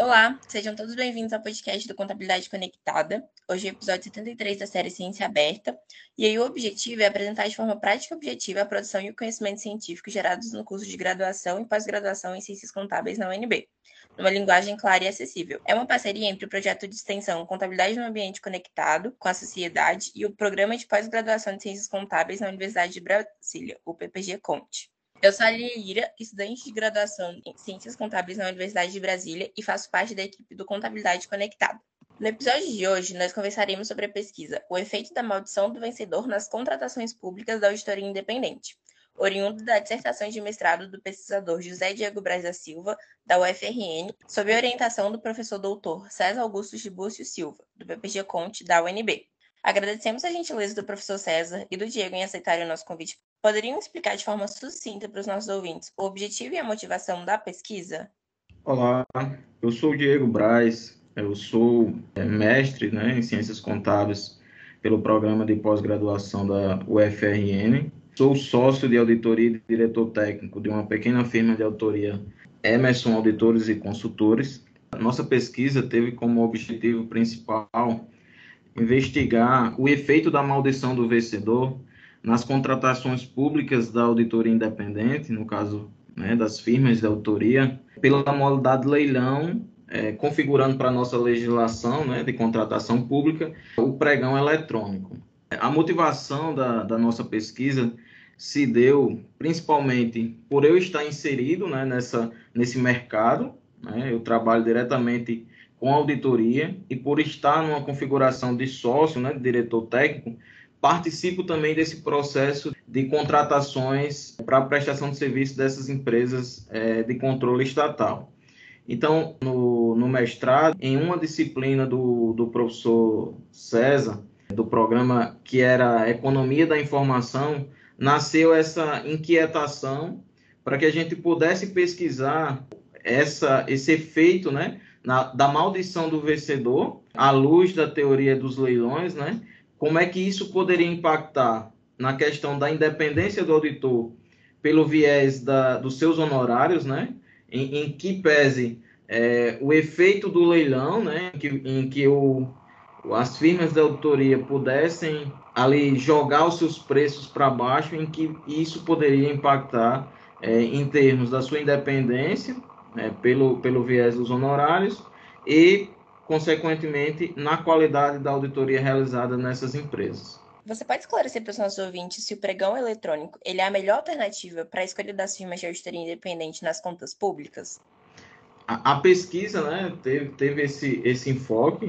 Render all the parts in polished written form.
Olá, sejam todos bem-vindos ao podcast do Contabilidade Conectada. Hoje é o episódio 73 da série Ciência Aberta. E aí o objetivo é apresentar de forma prática e objetiva a produção e o conhecimento científico gerados no curso de graduação e pós-graduação em Ciências Contábeis na UNB, numa linguagem clara e acessível. É uma parceria entre o projeto de extensão Contabilidade no Ambiente Conectado com a sociedade e o Programa de Pós-Graduação de Ciências Contábeis na Universidade de Brasília, o PPG-CONT. Eu sou a Lira, estudante de graduação em Ciências Contábeis na Universidade de Brasília e faço parte da equipe do Contabilidade Conectada. No episódio de hoje, nós conversaremos sobre a pesquisa O Efeito da Maldição do Vencedor nas Contratações Públicas da Auditoria Independente, oriundo da dissertação de mestrado do pesquisador José Diego Braz da Silva, da UFRN, sob a orientação do professor doutor César Augusto Tibúrcio Silva, do PPG-CONT, da UNB. Agradecemos a gentileza do professor César e do Diego em aceitarem o nosso convite. Poderiam explicar de forma sucinta para os nossos ouvintes o objetivo e a motivação da pesquisa? Olá, eu sou o Diego Braz, eu sou mestre, em Ciências Contábeis pelo programa de pós-graduação da UFRN. Sou sócio de auditoria e diretor técnico de uma pequena firma de auditoria, Emerson Auditores e Consultores. A nossa pesquisa teve como objetivo principal investigar o efeito da maldição do vencedor nas contratações públicas da auditoria independente, no caso, das firmas de auditoria, pela modalidade leilão, configurando para a nossa legislação, de contratação pública, o pregão eletrônico. A motivação da nossa pesquisa se deu principalmente por eu estar inserido, nesse mercado, eu trabalho diretamente com auditoria e por estar numa configuração de sócio, de diretor técnico, participo também desse processo de contratações para a prestação de serviço dessas empresas de controle estatal. Então, no mestrado, em uma disciplina do professor César, do programa que era Economia da Informação, nasceu essa inquietação para que a gente pudesse pesquisar esse efeito, da maldição do vencedor, à luz da teoria dos leilões, como é que isso poderia impactar na questão da independência do auditor pelo viés dos seus honorários, em que pese o efeito do leilão, em que as firmas de auditoria pudessem ali jogar os seus preços para baixo, em que isso poderia impactar em termos da sua independência, pelo viés dos honorários e, consequentemente, na qualidade da auditoria realizada nessas empresas. Você pode esclarecer para os nossos ouvintes se o pregão eletrônico ele é a melhor alternativa para a escolha das firmas de auditoria independente nas contas públicas? A pesquisa, teve esse enfoque.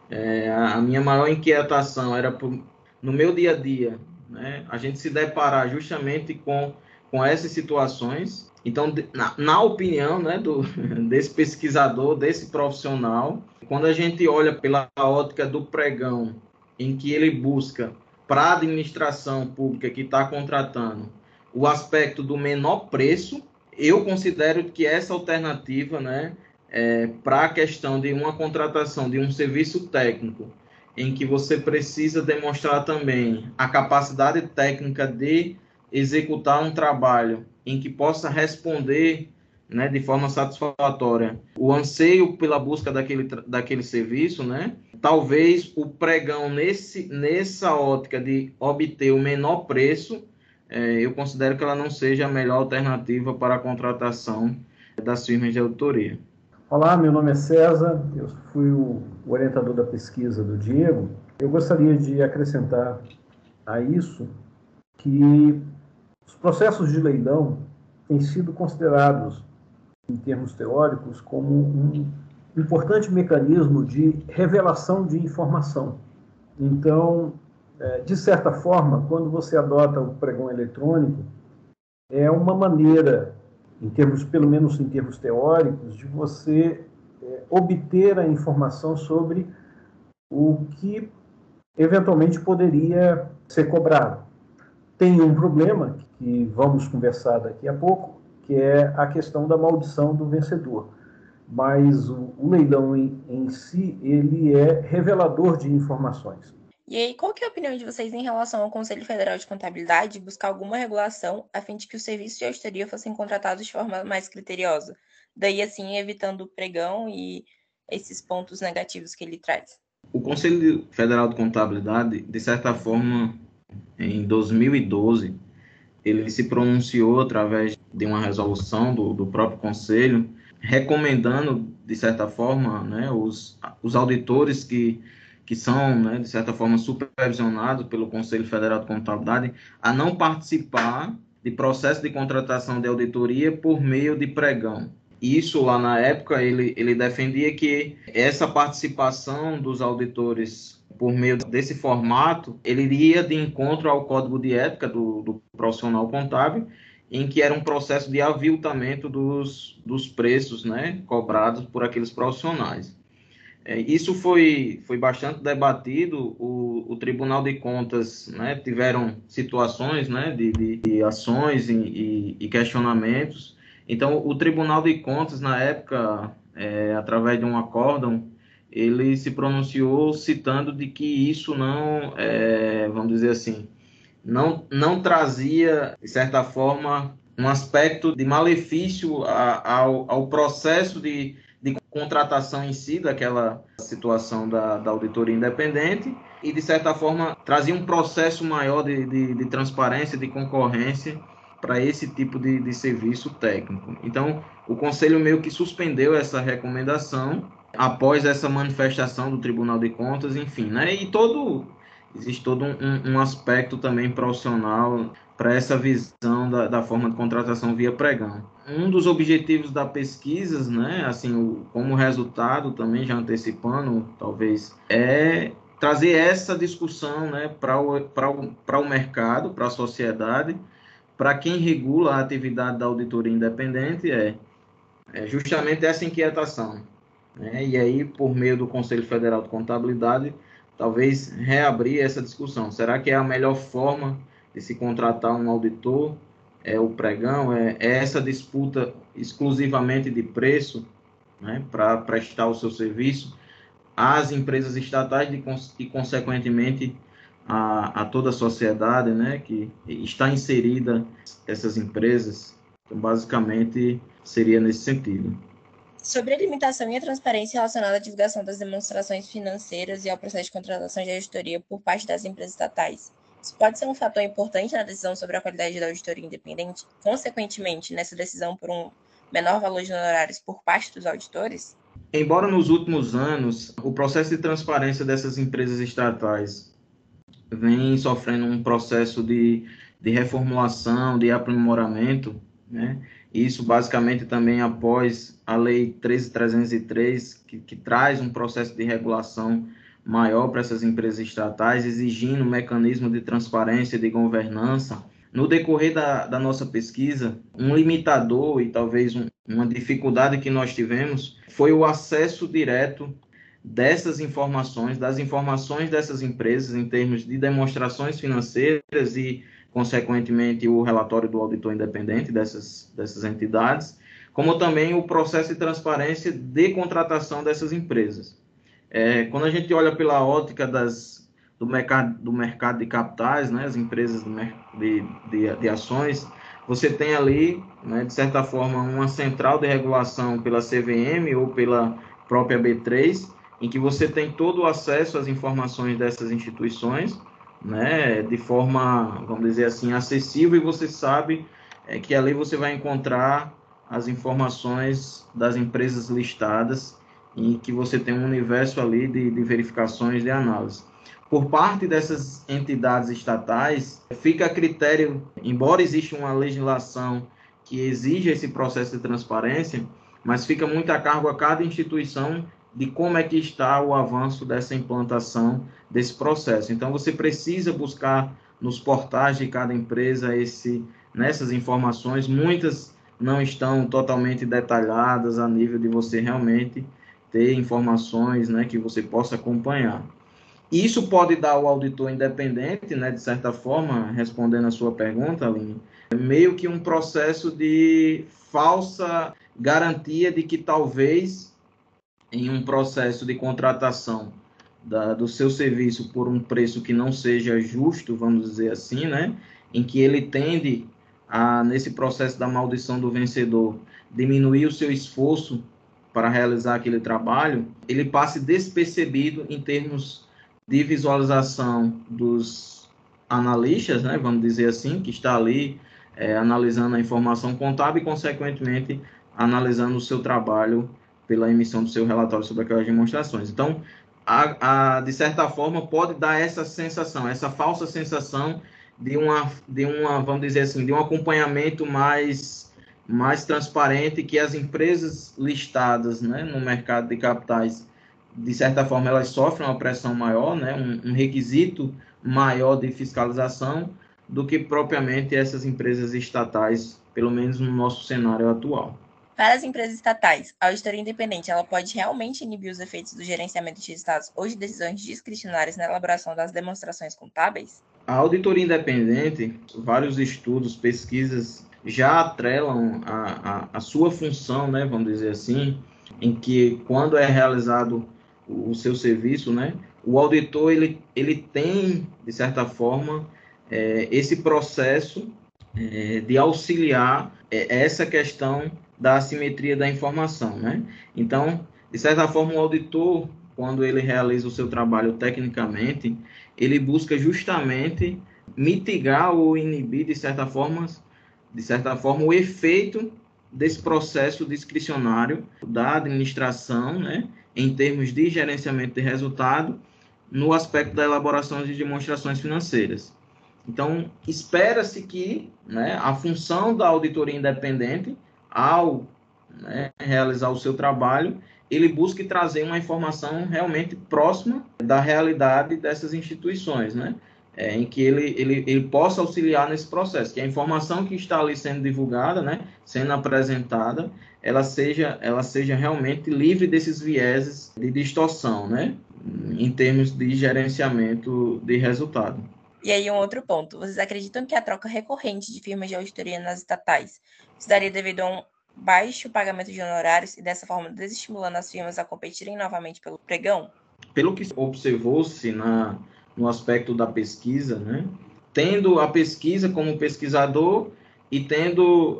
A minha maior inquietação era no meu dia a dia, a gente se deparar justamente com essas situações. Então, na opinião desse pesquisador, desse profissional, quando a gente olha pela ótica do pregão, em que ele busca para a administração pública que está contratando o aspecto do menor preço, eu considero que essa alternativa, para a questão de uma contratação de um serviço técnico, em que você precisa demonstrar também a capacidade técnica de executar um trabalho em que possa responder, de forma satisfatória o anseio pela busca daquele serviço, talvez o pregão nessa ótica de obter o menor preço, eu considero que ela não seja a melhor alternativa para a contratação das firmas de auditoria. Olá, meu nome é César, eu fui o orientador da pesquisa do Diego. Eu gostaria de acrescentar a isso que os processos de leilão têm sido considerados, em termos teóricos, como um importante mecanismo de revelação de informação. Então, de certa forma, quando você adota o pregão eletrônico, é uma maneira, pelo menos em termos teóricos, de você obter a informação sobre o que eventualmente poderia ser cobrado. Tem um problema que vamos conversar daqui a pouco, que é a questão da maldição do vencedor. Mas o leilão em si, ele é revelador de informações. E aí, qual que é a opinião de vocês em relação ao Conselho Federal de Contabilidade buscar alguma regulação a fim de que os serviços de auditoria fossem contratados de forma mais criteriosa? Daí, assim, evitando o pregão e esses pontos negativos que ele traz? O Conselho Federal de Contabilidade, de certa forma, em 2012, ele se pronunciou através de uma resolução do próprio Conselho, recomendando, de certa forma, né, os auditores que são, né, de certa forma, supervisionados pelo Conselho Federal de Contabilidade, a não participar de processo de contratação de auditoria por meio de pregão. Isso, lá na época, ele defendia que essa participação dos auditores por meio desse formato, ele iria de encontro ao código de ética do profissional contábil, em que era um processo de aviltamento dos preços, né, cobrados por aqueles profissionais. Isso foi bastante debatido. O Tribunal de Contas, né, tiveram situações, né, de ações e questionamentos. Então, o Tribunal de Contas, na época, através de um acórdão, ele se pronunciou citando de que isso não, vamos dizer assim, não trazia, de certa forma, um aspecto de malefício ao processo de contratação em si, daquela situação da auditoria independente, e, de certa forma, trazia um processo maior de transparência, de concorrência para esse tipo de serviço técnico. Então, o Conselho meio que suspendeu essa recomendação após essa manifestação do Tribunal de Contas, enfim, né? E existe todo um aspecto também profissional para essa visão da forma de contratação via pregão. Um dos objetivos da pesquisa, né, assim, como resultado também, já antecipando, talvez, é trazer essa discussão, né, para o mercado, para a sociedade, para quem regula a atividade da auditoria independente, justamente essa inquietação, né? E aí, por meio do Conselho Federal de Contabilidade, talvez reabrir essa discussão. Será que é a melhor forma de se contratar um auditor? É o pregão? É essa disputa exclusivamente de preço, né, para prestar o seu serviço às empresas estatais e, consequentemente, a toda a sociedade, né, que está inserida essas empresas? Então, basicamente, seria nesse sentido. Sobre a limitação e a transparência relacionada à divulgação das demonstrações financeiras e ao processo de contratação de auditoria por parte das empresas estatais, isso pode ser um fator importante na decisão sobre a qualidade da auditoria independente, consequentemente, nessa decisão por um menor valor de honorários por parte dos auditores? Embora nos últimos anos o processo de transparência dessas empresas estatais vem sofrendo um processo de reformulação, de aprimoramento, né? Isso basicamente também após a Lei 13.303, que traz um processo de regulação maior para essas empresas estatais, exigindo um mecanismo de transparência e de governança. No decorrer da nossa pesquisa, um limitador e talvez uma dificuldade que nós tivemos foi o acesso direto dessas informações, das informações dessas empresas em termos de demonstrações financeiras e, consequentemente, o relatório do auditor independente dessas entidades, como também o processo de transparência de contratação dessas empresas. Quando a gente olha pela ótica do mercado de capitais, né, as empresas de ações, você tem ali, né, de certa forma, uma central de regulação pela CVM ou pela própria B3, em que você tem todo o acesso às informações dessas instituições, né, de forma, vamos dizer assim, acessível, e você sabe que ali você vai encontrar as informações das empresas listadas, em que você tem um universo ali de verificações de análise. Por parte dessas entidades estatais, fica a critério, embora exista uma legislação que exija esse processo de transparência, mas fica muito a cargo a cada instituição de como é que está o avanço dessa implantação desse processo. Então, você precisa buscar nos portais de cada empresa nessas informações. Muitas não estão totalmente detalhadas a nível de você realmente ter informações, né, que você possa acompanhar. Isso pode dar ao auditor independente, né, de certa forma, respondendo a sua pergunta, Aline, meio que um processo de falsa garantia de que talvez em um processo de contratação do seu serviço por um preço que não seja justo, vamos dizer assim, né, em que ele tende a, nesse processo da maldição do vencedor, diminuir o seu esforço para realizar aquele trabalho, ele passe despercebido em termos de visualização dos analistas, né, vamos dizer assim, que está ali analisando a informação contábil e, consequentemente, analisando o seu trabalho pela emissão do seu relatório sobre aquelas demonstrações. Então, de certa forma, pode dar essa sensação, essa falsa sensação de uma, vamos dizer assim, de um acompanhamento mais transparente, que as empresas listadas, né, no mercado de capitais, de certa forma, elas sofrem uma pressão maior, né, um requisito maior de fiscalização do que propriamente essas empresas estatais, pelo menos no nosso cenário atual. Para as empresas estatais, a auditoria independente ela pode realmente inibir os efeitos do gerenciamento de resultados ou de decisões discricionárias na elaboração das demonstrações contábeis? A auditoria independente, vários estudos, pesquisas já atrelam a sua função, né, vamos dizer assim, em que quando é realizado o seu serviço, né, o auditor ele tem, de certa forma, esse processo de auxiliar essa questão da assimetria da informação, né? Então, de certa forma, o auditor, quando ele realiza o seu trabalho tecnicamente, ele busca justamente mitigar ou inibir, de certa forma, o efeito desse processo discricionário da administração, né, em termos de gerenciamento de resultado, no aspecto da elaboração de demonstrações financeiras. Então, espera-se que, né, a função da auditoria independente, ao, né, realizar o seu trabalho, ele busque trazer uma informação realmente próxima da realidade dessas instituições, né? Em que ele possa auxiliar nesse processo, que a informação que está ali sendo divulgada, né, sendo apresentada, ela seja realmente livre desses vieses de distorção, né, em termos de gerenciamento de resultado. E aí, um outro ponto. Vocês acreditam que a troca recorrente de firmas de auditoria nas estatais se daria devido a um baixo pagamento de honorários e, dessa forma, desestimulando as firmas a competirem novamente pelo pregão? Pelo que observou-se no aspecto da pesquisa, né, tendo a pesquisa como pesquisador e tendo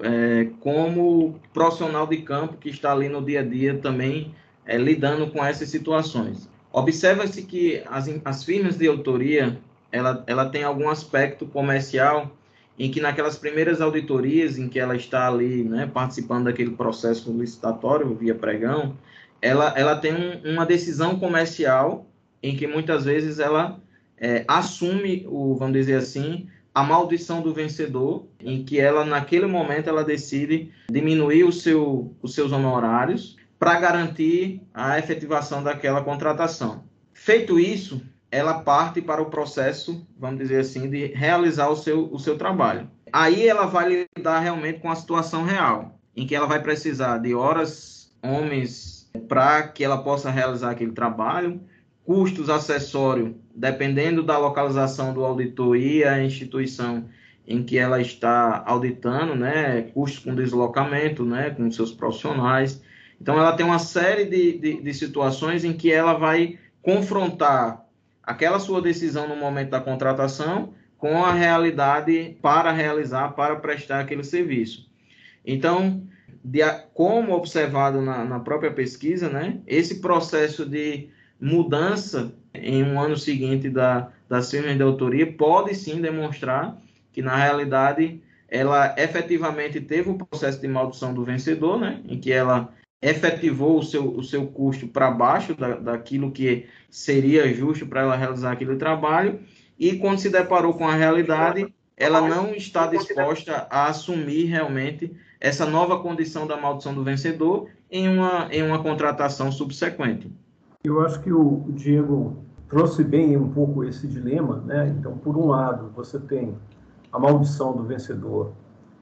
como profissional de campo que está ali no dia a dia também lidando com essas situações. Observa-se que as firmas de auditoria ela tem algum aspecto comercial em que naquelas primeiras auditorias em que ela está ali, né, participando daquele processo licitatório via pregão, ela tem uma decisão comercial em que muitas vezes ela assume, vamos dizer assim, a maldição do vencedor, em que ela, naquele momento, ela decide diminuir os seus honorários para garantir a efetivação daquela contratação. Feito isso, ela parte para o processo, vamos dizer assim, de realizar o seu trabalho. Aí ela vai lidar realmente com a situação real, em que ela vai precisar de horas, homens, para que ela possa realizar aquele trabalho, custos acessórios, dependendo da localização do auditor e a instituição em que ela está auditando, né, custos com deslocamento, né, com seus profissionais. Então, ela tem uma série de situações em que ela vai confrontar aquela sua decisão no momento da contratação com a realidade para realizar, para prestar aquele serviço. Então, como observado na própria pesquisa, né, esse processo de mudança em um ano seguinte das firmas de auditoria pode sim demonstrar que, na realidade, ela efetivamente teve o processo de maldição do vencedor, né, em que ela efetivou o seu custo para baixo daquilo que seria justo para ela realizar aquele trabalho, e quando se deparou com a realidade, ela não está disposta a assumir realmente essa nova condição da maldição do vencedor em uma contratação subsequente. Eu acho que o Diego trouxe bem um pouco esse dilema, né? Então, por um lado, você tem a maldição do vencedor,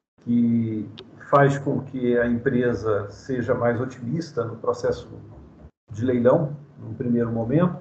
que faz com que a empresa seja mais otimista no processo de leilão, no primeiro momento.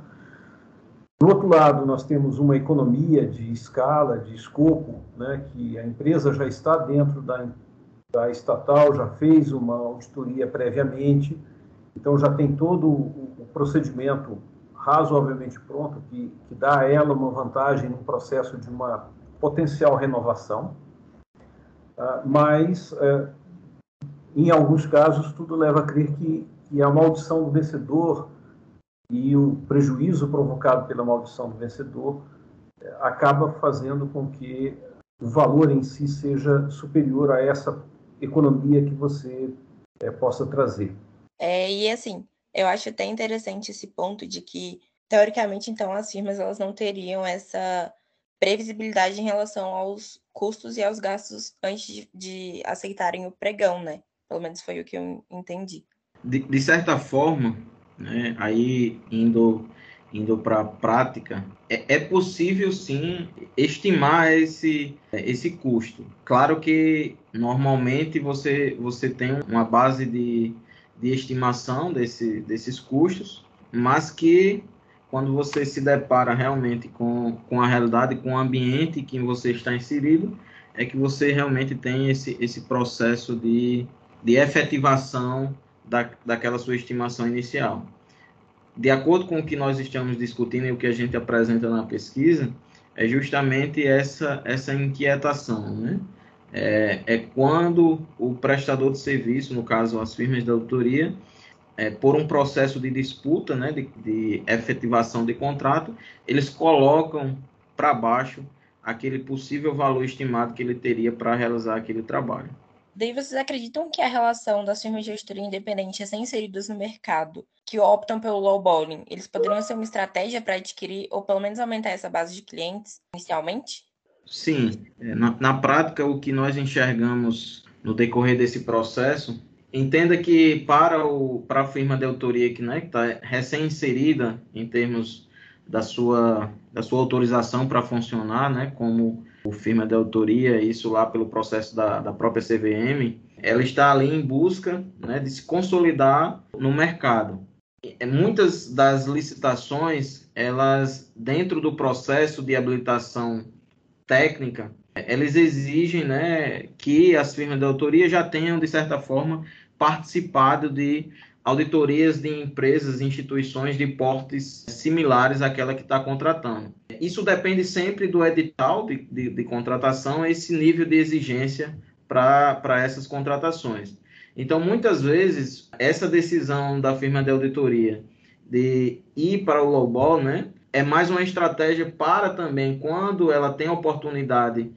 Do outro lado, nós temos uma economia de escala, de escopo, né, que a empresa já está dentro da estatal, já fez uma auditoria previamente, então já tem todo o procedimento razoavelmente pronto, que dá a ela uma vantagem no processo de uma potencial renovação. Mas, em alguns casos, tudo leva a crer que que a maldição do vencedor e o prejuízo provocado pela maldição do vencedor acaba fazendo com que o valor em si seja superior a essa economia que você possa trazer. E assim, eu acho até interessante esse ponto de que, teoricamente, então, as firmas elas não teriam essa previsibilidade em relação aos custos e aos gastos antes de aceitarem o pregão, né? Pelo menos foi o que eu entendi. De certa forma, né, aí indo para a prática, é possível sim estimar esse custo. Claro que normalmente você tem uma base de estimação desses custos, mas que quando você se depara realmente com a realidade, com o ambiente em que você está inserido, é que você realmente tem esse processo de efetivação daquela sua estimação inicial. De acordo com o que nós estamos discutindo e o que a gente apresenta na pesquisa, é justamente essa inquietação, né? É quando o prestador de serviço, no caso as firmas de auditoria, por um processo de disputa, né, de efetivação de contrato, eles colocam para baixo aquele possível valor estimado que ele teria para realizar aquele trabalho. Daí vocês acreditam que a relação das firmas de auditoria independente recém-inseridas no mercado, que optam pelo lowballing, eles poderiam ser uma estratégia para adquirir ou pelo menos aumentar essa base de clientes inicialmente? Sim, na prática, o que nós enxergamos no decorrer desse processo, entenda que para a firma de autoria que está recém-inserida em termos da sua autorização para funcionar, né, como firma de autoria, isso lá pelo processo da própria CVM, ela está ali em busca, né, de se consolidar no mercado. Muitas das licitações, elas, dentro do processo de habilitação técnica, eles exigem, né, que as firmas de auditoria já tenham, de certa forma, participado de auditorias de empresas e instituições de portes similares àquela que está contratando. Isso depende sempre do edital de contratação, esse nível de exigência para essas contratações. Então, muitas vezes, essa decisão da firma de auditoria de ir para o lowball, né, é mais uma estratégia para também, quando ela tem a oportunidade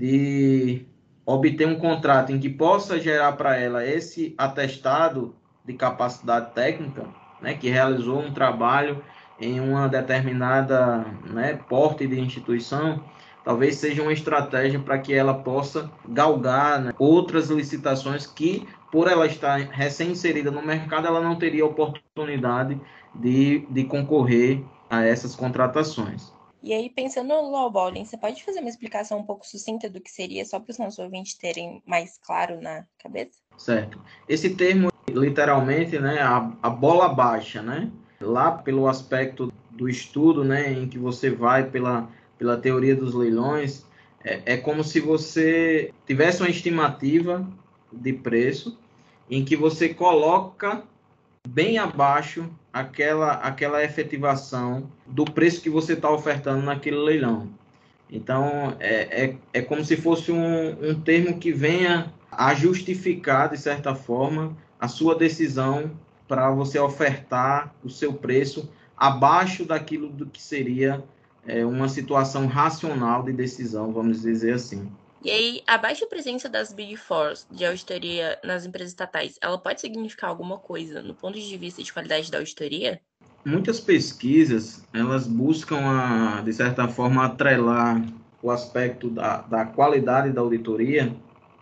de obter um contrato em que possa gerar para ela esse atestado de capacidade técnica, né, que realizou um trabalho em uma determinada, né, porte de instituição, talvez seja uma estratégia para que ela possa galgar, né, outras licitações que, por ela estar recém-inserida no mercado, ela não teria oportunidade de concorrer a essas contratações. E aí, pensando no lowballing, você pode fazer uma explicação um pouco sucinta do que seria, só para os nossos ouvintes terem mais claro na cabeça? Certo. Esse termo, literalmente, né, a bola baixa, né? Lá pelo aspecto do estudo, né, em que você vai pela teoria dos leilões, é como se você tivesse uma estimativa de preço em que você coloca bem abaixo aquela efetivação do preço que você está ofertando naquele leilão. Então, é como se fosse um termo que venha a justificar, de certa forma, a sua decisão para você ofertar o seu preço abaixo daquilo do que seria uma situação racional de decisão, vamos dizer assim. E aí, a baixa presença das Big Four de auditoria nas empresas estatais, ela pode significar alguma coisa no ponto de vista de qualidade da auditoria? Muitas pesquisas, elas buscam, de certa forma, atrelar o aspecto da qualidade da auditoria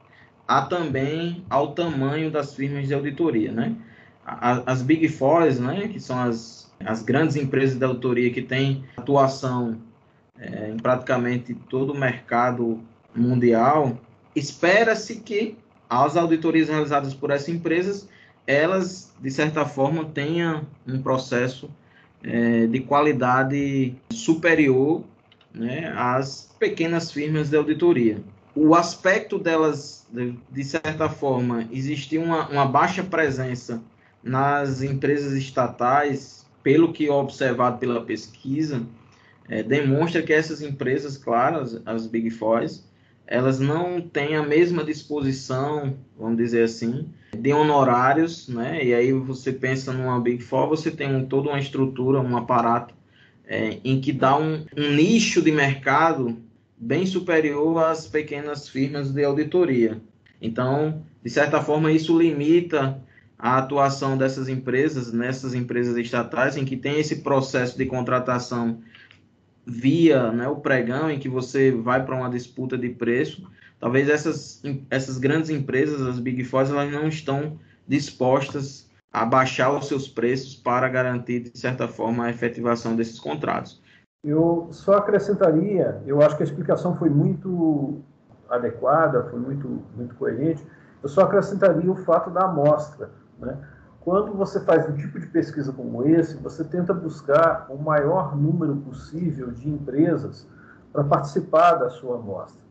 também ao tamanho das firmas de auditoria, né? As Big Four, né, que são as grandes empresas de auditoria que têm atuação em praticamente todo o mercado mundial, espera-se que as auditorias realizadas por essas empresas, elas, de certa forma, tenham um processo de qualidade superior, né, às pequenas firmas de auditoria. O aspecto delas, de certa forma, existir uma baixa presença nas empresas estatais, pelo que é observado pela pesquisa, demonstra que essas empresas, claro, as Big Four, elas não têm a mesma disposição, vamos dizer assim, de honorários, né? E aí você pensa numa Big Four, você tem toda uma estrutura, um aparato em que dá um nicho de mercado bem superior às pequenas firmas de auditoria. Então, de certa forma, isso limita a atuação dessas empresas, nessas empresas estatais, em que tem esse processo de contratação via, né, o pregão, em que você vai para uma disputa de preço. Talvez essas grandes empresas, as Big Four, elas não estão dispostas a baixar os seus preços para garantir, de certa forma, a efetivação desses contratos. Eu só acrescentaria, eu acho que a explicação foi muito adequada, foi muito coerente, eu só acrescentaria o fato da amostra, né? Quando você faz um tipo de pesquisa como esse, você tenta buscar o maior número possível de empresas para participar da sua amostra.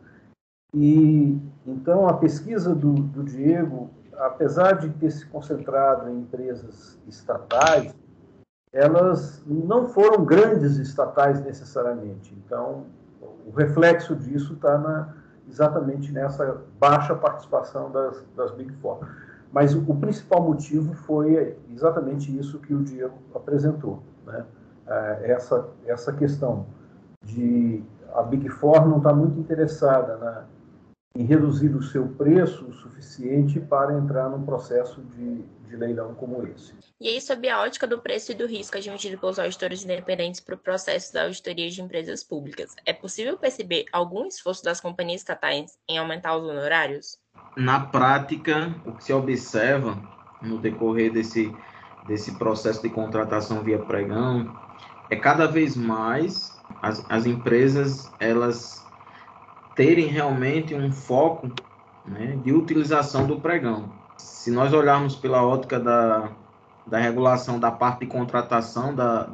E então a pesquisa do Diego, apesar de ter se concentrado em empresas estatais, elas não foram grandes estatais necessariamente. Então, o reflexo disso está exatamente nessa baixa participação das Big Four. Mas o principal motivo foi exatamente isso que o Diego apresentou, né? Essa questão de a Big Four não está muito interessada em reduzir o seu preço o suficiente para entrar num processo de leilão como esse. E aí, sob a ótica do preço e do risco admitido pelos auditores independentes para o processo da auditoria de empresas públicas, é possível perceber algum esforço das companhias estatais em aumentar os honorários? Na prática, o que se observa no decorrer desse processo de contratação via pregão é cada vez mais as empresas elas terem realmente um foco, né, de utilização do pregão. Se nós olharmos pela ótica da regulação da parte de contratação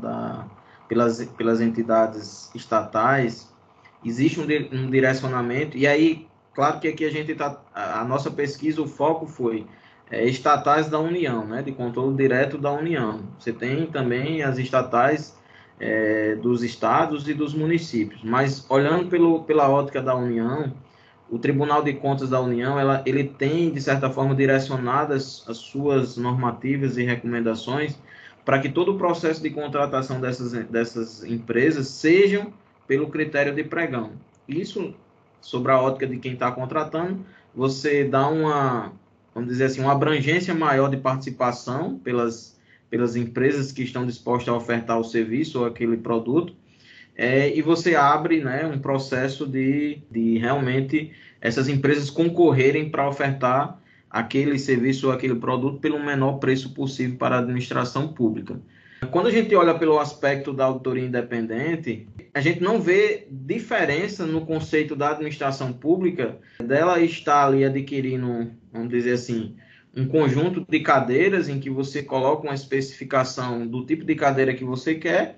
pelas entidades estatais, existe um direcionamento, e aí, claro que aqui a nossa pesquisa, o foco foi estatais da União, né, de controle direto da União. Você tem também as estatais dos estados e dos municípios, mas olhando pela ótica da União, o Tribunal de Contas da União, ele tem, de certa forma, direcionadas as suas normativas e recomendações para que todo o processo de contratação dessas empresas sejam pelo critério de pregão. Isso, sobre a ótica de quem está contratando, você dá vamos dizer assim, uma abrangência maior de participação pelas empresas que estão dispostas a ofertar o serviço ou aquele produto, e você abre, né, um processo de realmente essas empresas concorrerem para ofertar aquele serviço ou aquele produto pelo menor preço possível para a administração pública. Quando a gente olha pelo aspecto da auditoria independente, a gente não vê diferença no conceito da administração pública, dela estar ali adquirindo, vamos dizer assim, um conjunto de cadeiras em que você coloca uma especificação do tipo de cadeira que você quer,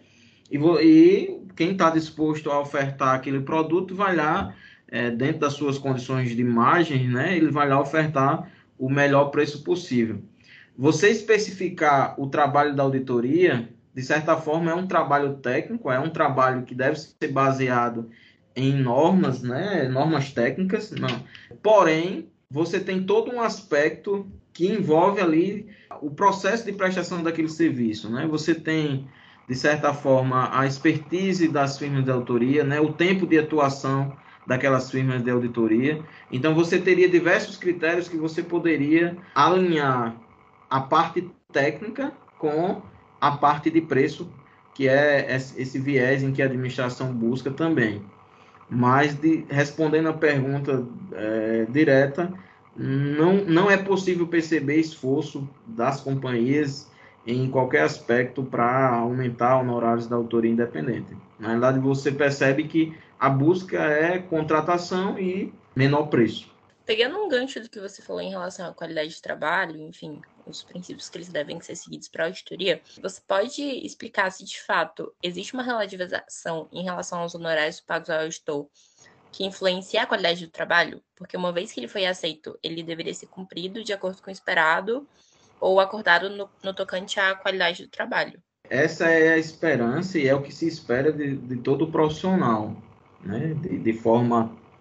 e quem está disposto a ofertar aquele produto vai lá, dentro das suas condições de margem, né, ele vai lá ofertar o melhor preço possível. Você especificar o trabalho da auditoria, de certa forma, é um trabalho técnico, é um trabalho que deve ser baseado em normas, né, normas técnicas, não. Porém, você tem todo um aspecto que envolve ali o processo de prestação daquele serviço, né? Você tem, de certa forma, a expertise das firmas de auditoria, né? O tempo de atuação daquelas firmas de auditoria. Então, você teria diversos critérios que você poderia alinhar a parte técnica com a parte de preço, que é esse viés em que a administração busca também. Mas, respondendo a pergunta direta, não é possível perceber esforço das companhias em qualquer aspecto para aumentar honorários da auditoria independente. Na verdade, você percebe que a busca é contratação e menor preço. Pegando um gancho do que você falou em relação à qualidade de trabalho, enfim, os princípios que eles devem ser seguidos para a auditoria, você pode explicar se, de fato, existe uma relativização em relação aos honorários pagos ao auditor que influencia a qualidade do trabalho? Porque uma vez que ele foi aceito, ele deveria ser cumprido de acordo com o esperado ou acordado no tocante à qualidade do trabalho. Essa é a esperança e é o que se espera de todo profissional, né? De forma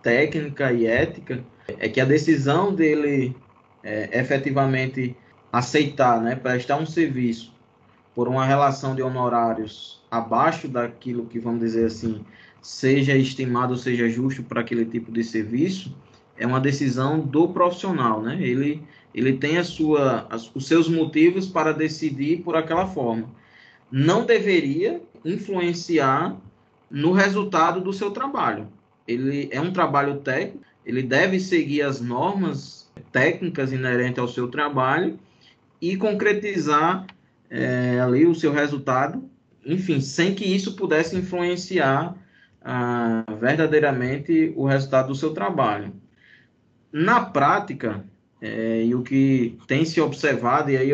técnica e ética, é que a decisão dele efetivamente aceitar, né, prestar um serviço por uma relação de honorários abaixo daquilo que, vamos dizer assim, seja estimado ou seja justo para aquele tipo de serviço, é uma decisão do profissional, né? Ele tem os seus motivos para decidir por aquela forma. Não deveria influenciar no resultado do seu trabalho. Ele é um trabalho técnico, ele deve seguir as normas técnicas inerentes ao seu trabalho e concretizar ali o seu resultado, enfim, sem que isso pudesse influenciar verdadeiramente o resultado do seu trabalho. Na prática, e o que tem se observado, e aí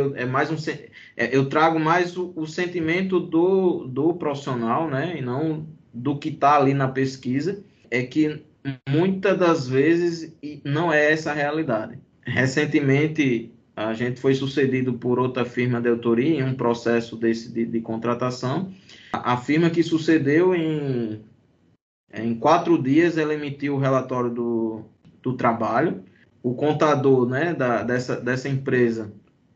eu trago mais o sentimento do profissional, né, e não do que está ali na pesquisa, é que muitas das vezes não é essa a realidade. Recentemente, a gente foi sucedido por outra firma de auditoria em um processo desse de contratação. A firma que sucedeu, em 4 dias, ela emitiu o relatório do trabalho. O contador, né, dessa empresa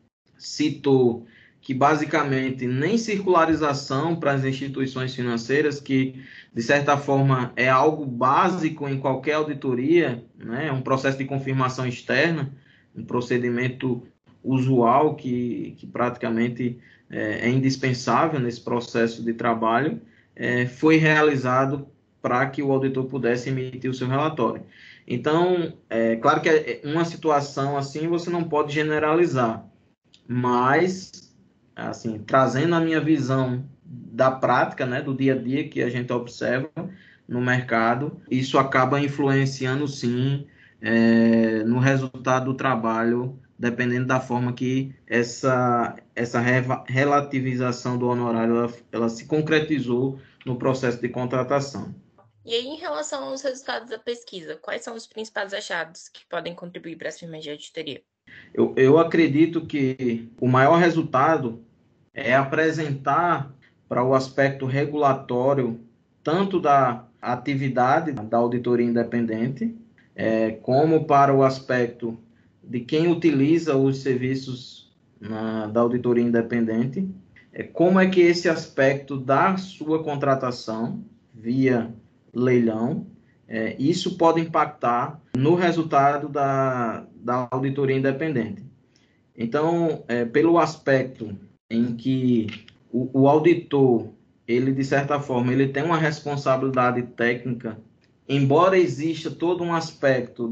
citou que basicamente nem circularização para as instituições financeiras, que de certa forma é algo básico em qualquer auditoria, né, é um processo de confirmação externa, um procedimento usual que praticamente é indispensável nesse processo de trabalho, foi realizado para que o auditor pudesse emitir o seu relatório. Então, claro que uma situação assim você não pode generalizar, mas, assim, trazendo a minha visão da prática, né, do dia a dia que a gente observa no mercado, isso acaba influenciando, sim, no resultado do trabalho, dependendo da forma que essa relativização do honorário ela se concretizou no processo de contratação. E aí, em relação aos resultados da pesquisa, quais são os principais achados que podem contribuir para as firmas de auditoria? Eu acredito que o maior resultado é apresentar para o aspecto regulatório, tanto da atividade da auditoria independente, como para o aspecto de quem utiliza os serviços da auditoria independente, como é que esse aspecto da sua contratação via leilão, isso pode impactar no resultado da auditoria independente. Então, pelo aspecto em que o auditor, ele de certa forma, ele tem uma responsabilidade técnica, embora exista todo um aspecto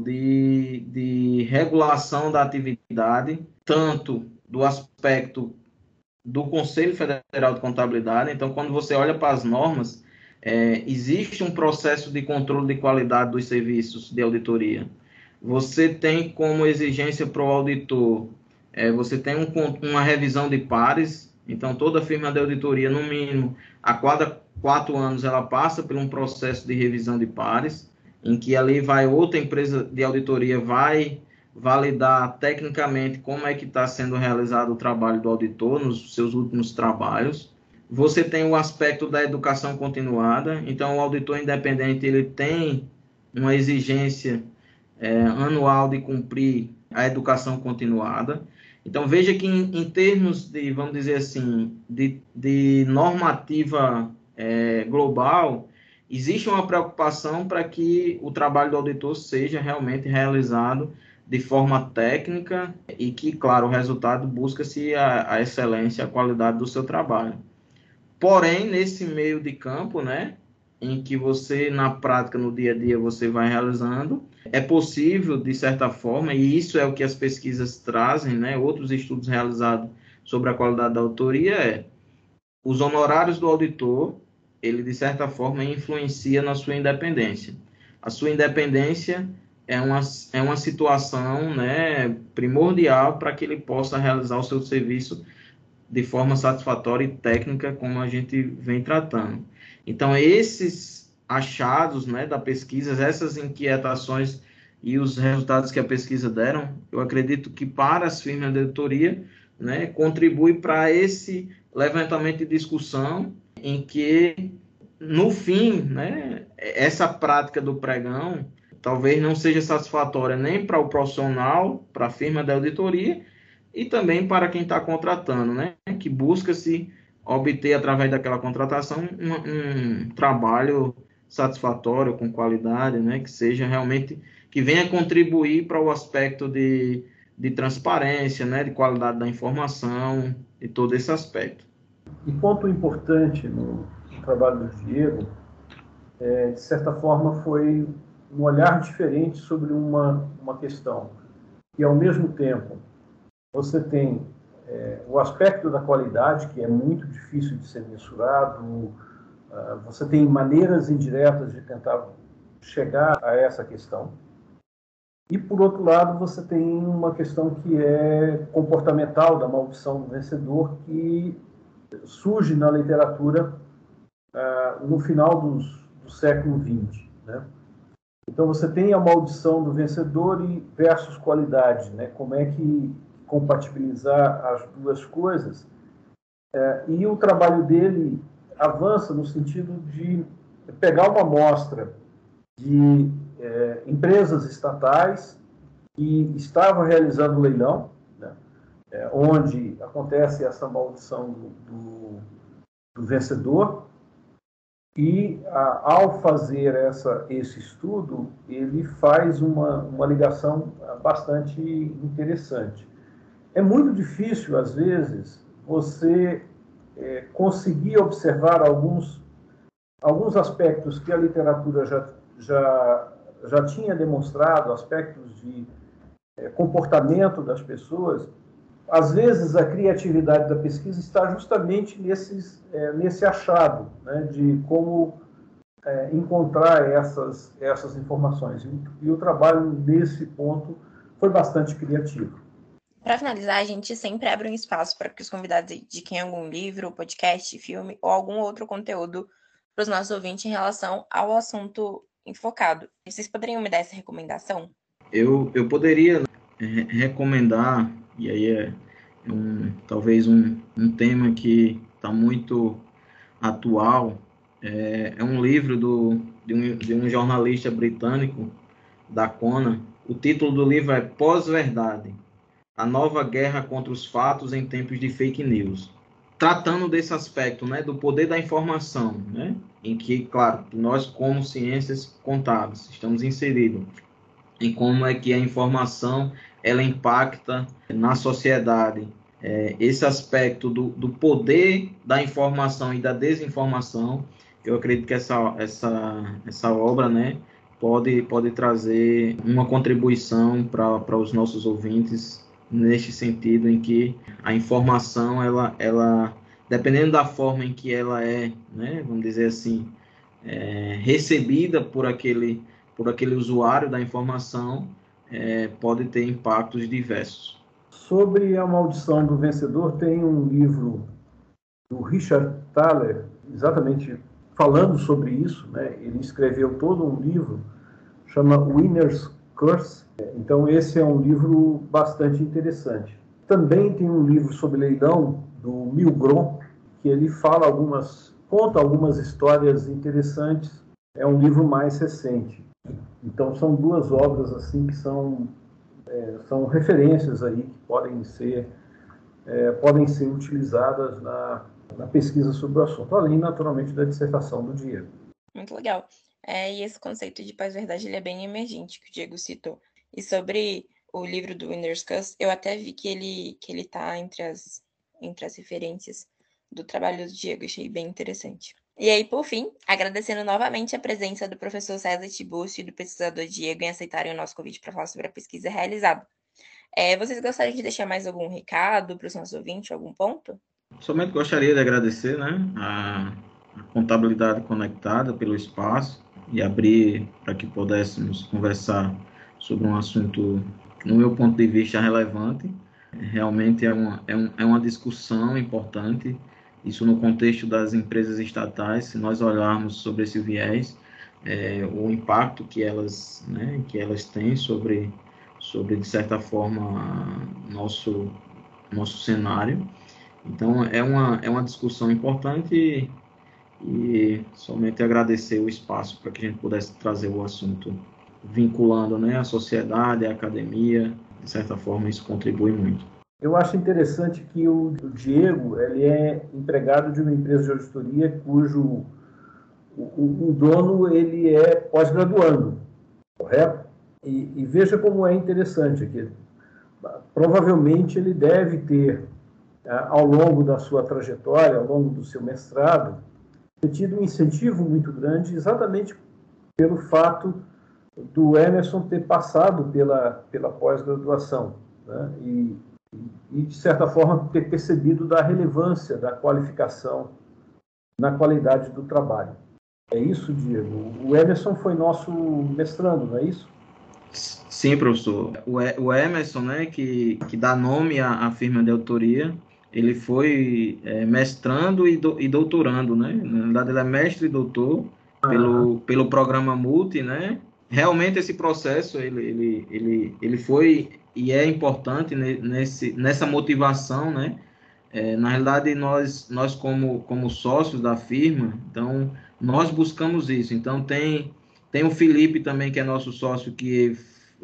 de regulação da atividade, tanto do aspecto do Conselho Federal de Contabilidade. Então, quando você olha para as normas, existe um processo de controle de qualidade dos serviços de auditoria. Você tem como exigência para o auditor, você tem uma revisão de pares. Então, toda firma de auditoria, no mínimo, a cada 4 anos, ela passa por um processo de revisão de pares, em que ali vai outra empresa de auditoria, vai validar tecnicamente como é que está sendo realizado o trabalho do auditor nos seus últimos trabalhos. Você tem o aspecto da educação continuada. Então, o auditor independente, ele tem uma exigência anual de cumprir a educação continuada. Então, veja que em termos de, vamos dizer assim, de normativa global, existe uma preocupação para que o trabalho do auditor seja realmente realizado de forma técnica e que, claro, o resultado busca-se a excelência, a qualidade do seu trabalho. Porém, nesse meio de campo, né, em que você, na prática, no dia a dia, você vai realizando, é possível, de certa forma, e isso é o que as pesquisas trazem, né, outros estudos realizados sobre a qualidade da auditoria, os honorários do auditor, ele, de certa forma, influencia na sua independência. A sua independência é uma situação, né, primordial para que ele possa realizar o seu serviço de forma satisfatória e técnica, como a gente vem tratando. Então, esses achados, né, da pesquisa, essas inquietações e os resultados que a pesquisa deram, eu acredito que para as firmas de auditoria, né, contribui para esse levantamento de discussão em que, no fim, né, essa prática do pregão talvez não seja satisfatória nem para o profissional, para a firma da auditoria, e também para quem está contratando, né? Que busca-se obter, através daquela contratação, um trabalho satisfatório, com qualidade, né? Que seja realmente, que venha contribuir para o aspecto de transparência, né? De qualidade da informação, e todo esse aspecto. E ponto importante no trabalho do Diego, de certa forma, foi um olhar diferente sobre uma questão. E, ao mesmo tempo, você tem o aspecto da qualidade, que é muito difícil de ser mensurado, você tem maneiras indiretas de tentar chegar a essa questão. E, por outro lado, você tem uma questão que é comportamental, da maldição do vencedor, que surge na literatura no final do século XX, né? Então, você tem a maldição do vencedor versus qualidade, né? Como é que compatibilizar as duas coisas? E o trabalho dele avança no sentido de pegar uma amostra de empresas estatais que estavam realizando leilão, né? Onde acontece essa maldição do vencedor, e ao fazer esse estudo, ele faz uma ligação bastante interessante. É muito difícil, às vezes, você conseguir observar alguns aspectos que a literatura já tinha demonstrado, aspectos de comportamento das pessoas. Às vezes, a criatividade da pesquisa está justamente nesse achado, né, de como encontrar essas informações. E o trabalho nesse ponto foi bastante criativo. Para finalizar, a gente sempre abre um espaço para que os convidados indiquem algum livro, podcast, filme ou algum outro conteúdo para os nossos ouvintes em relação ao assunto enfocado. Vocês poderiam me dar essa recomendação? Eu poderia recomendar, e aí talvez um tema que está muito atual, é um livro de um jornalista britânico, da Conan. O título do livro é Pós-Verdade, a nova guerra contra os fatos em tempos de fake news. Tratando desse aspecto, né, do poder da informação, né, em que, claro, nós como ciências contábeis estamos inseridos em como é que a informação ela impacta na sociedade. Esse aspecto do poder da informação e da desinformação, eu acredito que essa obra, né, pode trazer uma contribuição para os nossos ouvintes neste sentido, em que a informação, ela dependendo da forma em que ela né, vamos dizer assim, recebida por aquele usuário da informação, pode ter impactos diversos. Sobre a maldição do vencedor, tem um livro do Richard Thaler, exatamente falando sobre isso, né? Ele escreveu todo um livro, chama Winner's Curse. Então, esse é um livro bastante interessante. Também tem um livro sobre leilão, do Milgrom, que ele conta algumas histórias interessantes. É um livro mais recente. Então, são duas obras assim que são referências aí que podem ser utilizadas na pesquisa sobre o assunto, além, naturalmente, da dissertação do Diego. Muito legal. E esse conceito de pós-verdade ele é bem emergente, que o Diego citou. E sobre o livro do Winner's Curse, eu até vi que ele está entre as referências do trabalho do Diego, achei bem interessante. E aí, por fim, agradecendo novamente a presença do professor César Tiburcio e do pesquisador Diego em aceitarem o nosso convite para falar sobre a pesquisa realizada. Vocês gostariam de deixar mais algum recado para os nossos ouvintes, algum ponto? Somente gostaria de agradecer, né, a Contabilidade Conectada pelo espaço e abrir para que pudéssemos conversar sobre um assunto, no meu ponto de vista, relevante. Realmente é uma discussão importante, isso no contexto das empresas estatais. Se nós olharmos sobre esse viés, o impacto que elas têm sobre, de certa forma, nosso cenário. Então, é uma discussão importante e somente agradecer o espaço para que a gente pudesse trazer o assunto vinculando, né, a sociedade, a academia. De certa forma, isso contribui muito. Eu acho interessante que o Diego ele é empregado de uma empresa de auditoria cujo o dono ele é pós-graduando, correto? E veja como é interessante aqui. Provavelmente ele deve ter, ao longo da sua trajetória, ao longo do seu mestrado, ter tido um incentivo muito grande exatamente pelo fato do Emerson ter passado pela pós-graduação, né? E, de certa forma, ter percebido da relevância da qualificação na qualidade do trabalho. É isso, Diego? O Emerson foi nosso mestrando, não é isso? Sim, professor. O Emerson, né, que dá nome à firma de autoria, ele foi mestrando e doutorando, né? Na verdade, ele é mestre e doutor pelo programa Multi, né? Realmente esse processo ele foi e é importante nessa motivação, né? Na realidade, nós como sócios da firma, então, nós buscamos isso. Então, tem o Felipe também, que é nosso sócio, que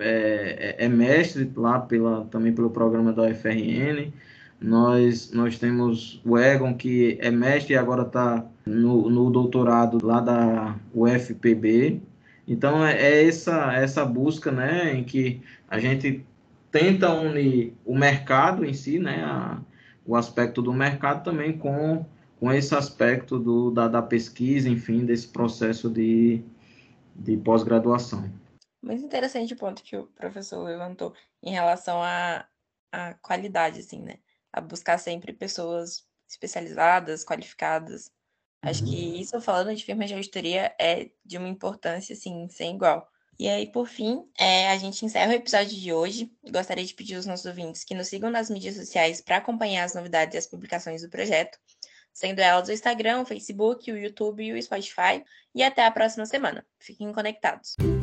é mestre lá também pelo programa da UFRN. Nós temos o Egon, que é mestre e agora está no doutorado lá da UFPB. Então, é essa busca, né, em que a gente tenta unir o mercado em si, né, o aspecto do mercado também com esse aspecto da pesquisa, enfim, desse processo de pós-graduação. Muito interessante o ponto que o professor levantou em relação à qualidade, assim, né? A buscar sempre pessoas especializadas, qualificadas. Acho que isso, falando de firmas de auditoria, é de uma importância, assim, sem igual. E aí, por fim, a gente encerra o episódio de hoje. Gostaria de pedir aos nossos ouvintes que nos sigam nas mídias sociais para acompanhar as novidades e as publicações do projeto, sendo elas o Instagram, o Facebook, o YouTube e o Spotify. E até a próxima semana. Fiquem conectados.